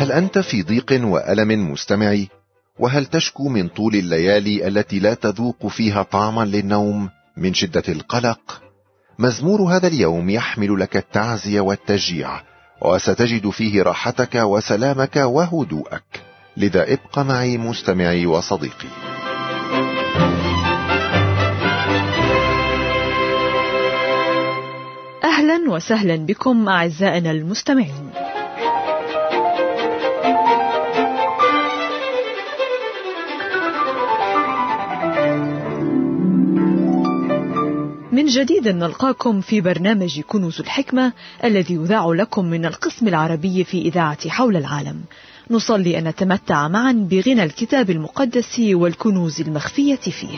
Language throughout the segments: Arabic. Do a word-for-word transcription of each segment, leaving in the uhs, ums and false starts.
هل أنت في ضيق وألم مستمعي؟ وهل تشكو من طول الليالي التي لا تذوق فيها طعما للنوم من شدة القلق؟ مزمور هذا اليوم يحمل لك التعزية والتشجيع، وستجد فيه راحتك وسلامك وهدوءك. لذا ابق معي مستمعي وصديقي. أهلا وسهلا بكم أعزائنا المستمعين. من جديد نلقاكم في برنامج كنوز الحكمة الذي يذاع لكم من القسم العربي في إذاعة حول العالم. نصلي أن نتمتع معا بغنى الكتاب المقدس والكنوز المخفية فيه.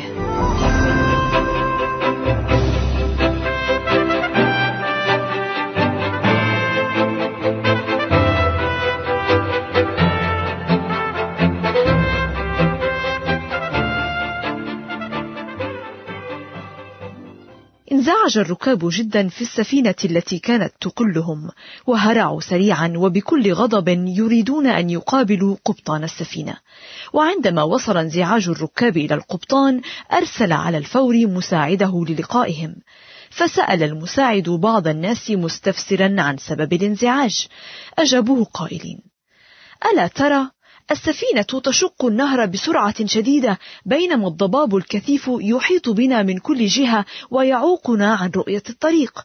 انزعج الركاب جدا في السفينة التي كانت تقلهم، وهرعوا سريعا وبكل غضب يريدون أن يقابلوا قبطان السفينة. وعندما وصل انزعاج الركاب إلى القبطان أرسل على الفور مساعده للقائهم، فسأل المساعد بعض الناس مستفسرا عن سبب الانزعاج. أجابوه قائلين: ألا ترى السفينة تشق النهر بسرعة شديدة، بينما الضباب الكثيف يحيط بنا من كل جهة ويعوقنا عن رؤية الطريق.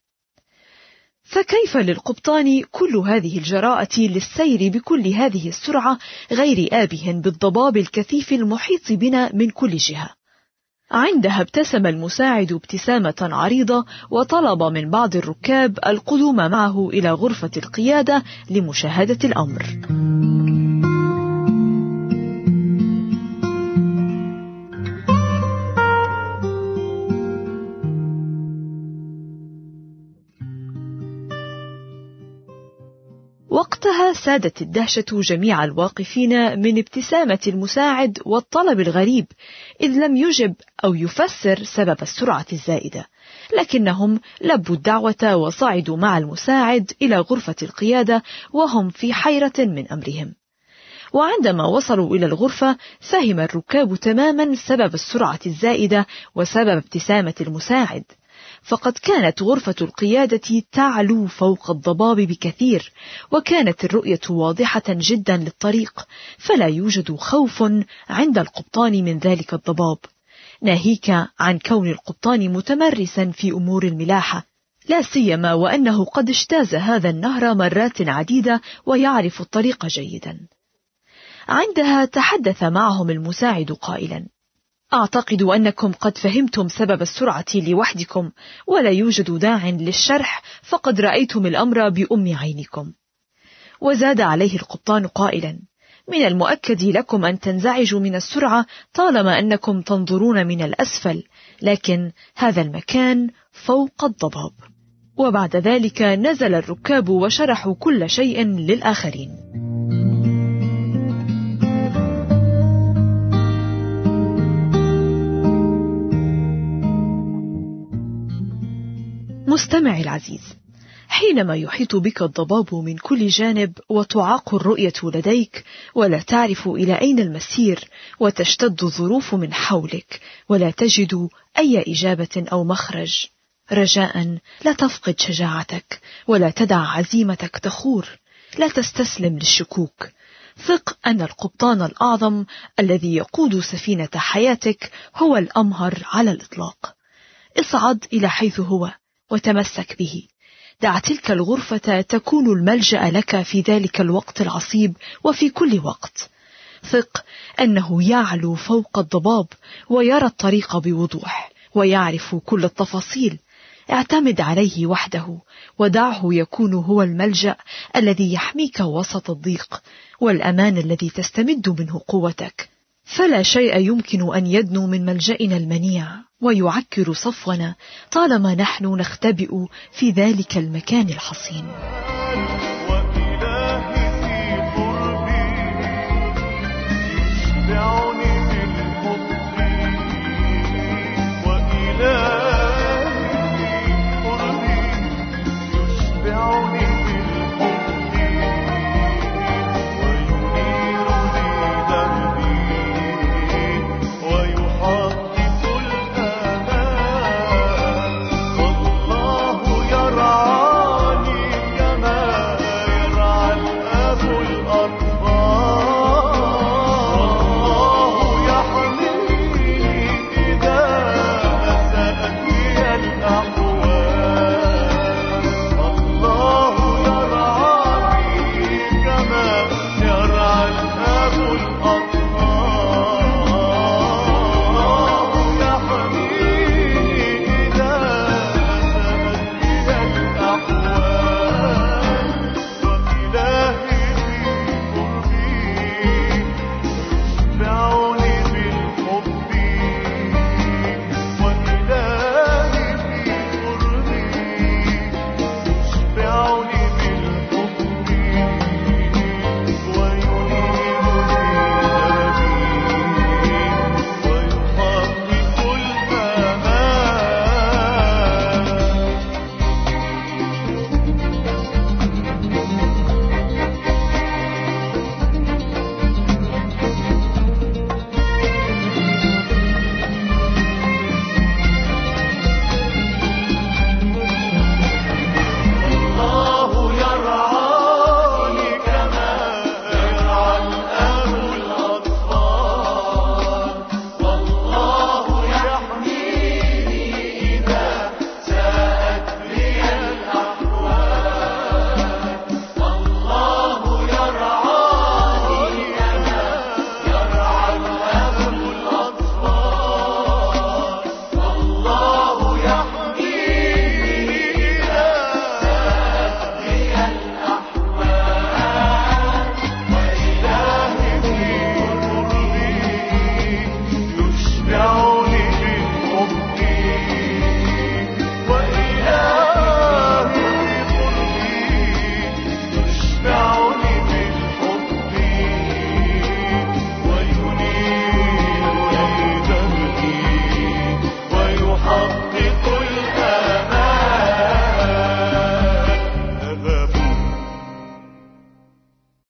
فكيف للقبطان كل هذه الجراءة للسير بكل هذه السرعة غير آبه بالضباب الكثيف المحيط بنا من كل جهة؟ عندها ابتسم المساعد ابتسامة عريضة، وطلب من بعض الركاب القدوم معه إلى غرفة القيادة لمشاهدة الأمر. وقتها سادت الدهشة جميع الواقفين من ابتسامة المساعد والطلب الغريب، إذ لم يجب أو يفسر سبب السرعة الزائدة، لكنهم لبوا الدعوة وصعدوا مع المساعد إلى غرفة القيادة وهم في حيرة من أمرهم. وعندما وصلوا إلى الغرفة فهم الركاب تماما سبب السرعة الزائدة وسبب ابتسامة المساعد، فقد كانت غرفة القيادة تعلو فوق الضباب بكثير، وكانت الرؤية واضحة جدا للطريق، فلا يوجد خوف عند القبطان من ذلك الضباب، ناهيك عن كون القبطان متمرسا في أمور الملاحة، لا سيما وأنه قد اجتاز هذا النهر مرات عديدة ويعرف الطريق جيدا. عندها تحدث معهم المساعد قائلا: أعتقد أنكم قد فهمتم سبب السرعة لوحدكم، ولا يوجد داع للشرح، فقد رأيتم الأمر بأم عينكم. وزاد عليه القبطان قائلا: من المؤكد لكم أن تنزعجوا من السرعة طالما أنكم تنظرون من الأسفل، لكن هذا المكان فوق الضباب. وبعد ذلك نزل الركاب وشرحوا كل شيء للآخرين. مستمعي العزيز، حينما يحيط بك الضباب من كل جانب وتعاق الرؤية لديك ولا تعرف إلى أين المسير، وتشتد الظروف من حولك ولا تجد أي إجابة أو مخرج، رجاء لا تفقد شجاعتك ولا تدع عزيمتك تخور، لا تستسلم للشكوك. ثق أن القبطان الأعظم الذي يقود سفينة حياتك هو الأمهر على الإطلاق. اصعد إلى حيث هو وتمسك به. دع تلك الغرفة تكون الملجأ لك في ذلك الوقت العصيب وفي كل وقت. ثق أنه يعلو فوق الضباب ويرى الطريق بوضوح ويعرف كل التفاصيل. اعتمد عليه وحده ودعه يكون هو الملجأ الذي يحميك وسط الضيق، والأمان الذي تستمد منه قوتك. فلا شيء يمكن أن يدنو من ملجأنا المنيع ويعكر صفونا طالما نحن نختبئ في ذلك المكان الحصين.